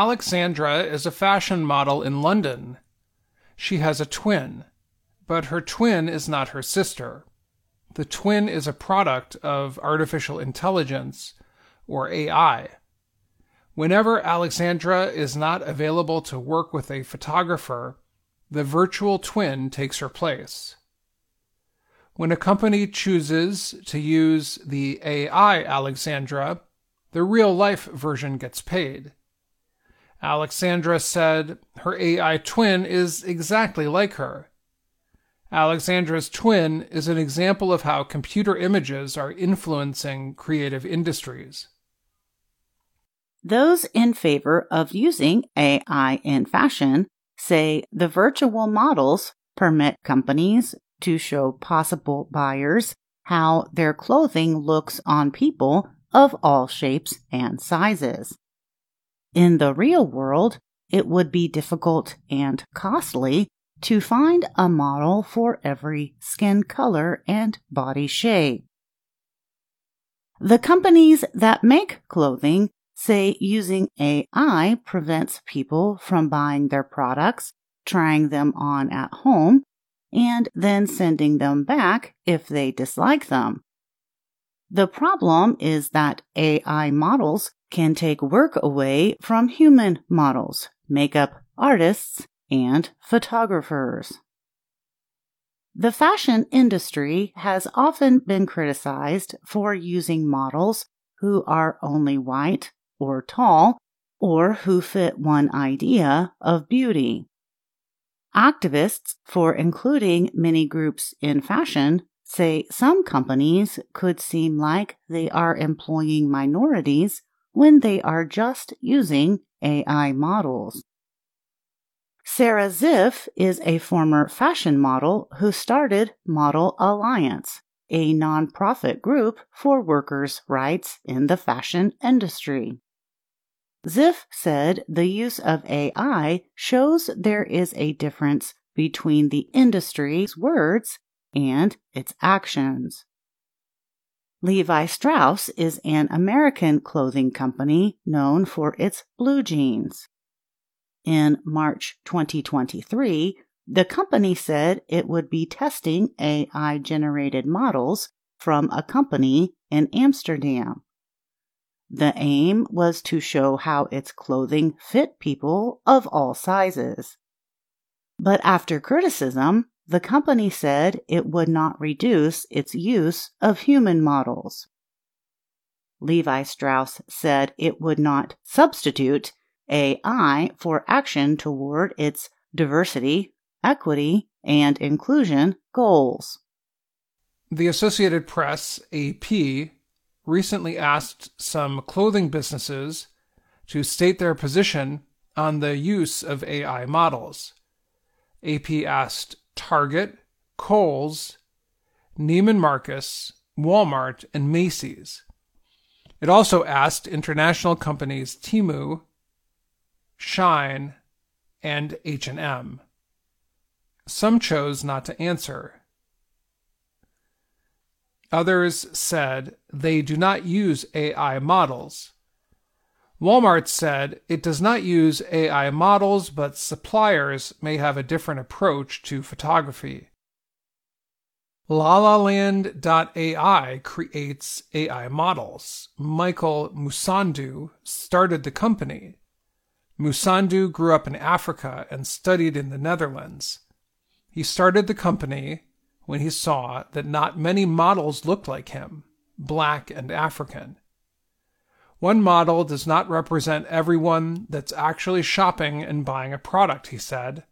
Alexandra is a fashion model in London. She has a twin, but her twin is not her sister. The twin is a product of artificial intelligence, or AI. Whenever Alexandra is not available to work with a photographer, the virtual twin takes her place. When a company chooses to use the AI Alexandra, the real-life version gets paid. Alexandra said her AI twin is exactly like her. Alexandra's twin is an example of how computer images are influencing creative industries. Those in favor of using AI in fashion say the virtual models permit companies to show possible buyers how their clothing looks on people of all shapes and sizes. In the real world, it would be difficult and costly to find a model for every skin color and body shape. The companies that make clothing say using AI prevents people from buying their products, trying them on at home, and then sending them back if they dislike them. The problem is that AI models can take work away from human models, makeup artists, and photographers. The fashion industry has often been criticized for using models who are only white or tall, or who fit one idea of beauty. Activists for including many groups in fashion say some companies could seem like they are employing minorities when they are just using AI models. Sarah Ziff is a former fashion model who started Model Alliance, a nonprofit group for workers' rights in the fashion industry. Ziff said the use of AI shows there is a difference between the industry's words and its actions. Levi Strauss is an American clothing company known for its blue jeans. In March 2023, the company said it would be testing AI-generated models from a company in Amsterdam. The aim was to show how its clothing fit people of all sizes. But after criticism, the company said it would not reduce its use of human models. Levi Strauss said it would not substitute AI for action toward its diversity, equity, and inclusion goals. The Associated Press, AP, recently asked some clothing businesses to state their position on the use of AI models. AP asked Target, Kohl's, Neiman Marcus, Walmart, and Macy's. It also asked international companies Temu, Shine, and H&M. Some chose not to answer. Others said they do not use AI models. Walmart said it does not use AI models, but suppliers may have a different approach to photography. LaLaLand.ai creates AI models. Michael Musandu started the company. Musandu grew up in Africa and studied in the Netherlands. He started the company when he saw that not many models looked like him, black and African. One model does not represent everyone that's actually shopping and buying a product, he said.